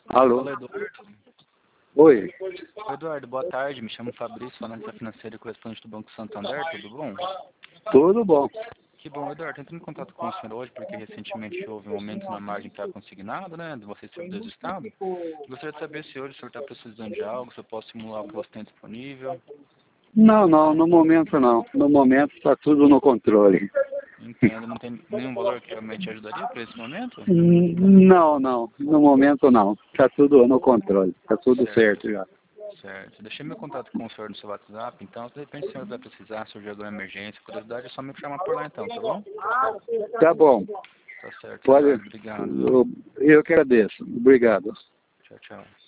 Alô? Fala, Eduardo. Oi. Eduardo, boa tarde. Me chamo Fabrício, analista financeiro e correspondente do Banco Santander. Tudo bom? Tudo bom? Que bom, Eduardo. Entrei em contato com o senhor hoje porque recentemente houve um aumento na margem que era consignado, né? De vocês, servidores do Estado. Gostaria de saber se hoje o senhor está precisando de algo, se eu posso simular o que você tem disponível. Não, não, no momento não. No momento está tudo no controle. Entendo. Não tem nenhum valor que realmente ajudaria para esse momento? Não, não. No momento não. Está tudo no controle. Está tudo Certo. certo já. Certo. Deixei meu contato com o senhor no seu WhatsApp, então se de repente o senhor vai precisar, surgir alguma emergência, curiosidade, é só me chamar por lá então, tá bom? Tá bom. Tá certo, Pode. Eduardo. Obrigado, viu? Eu que agradeço. Obrigado. Tchau, tchau.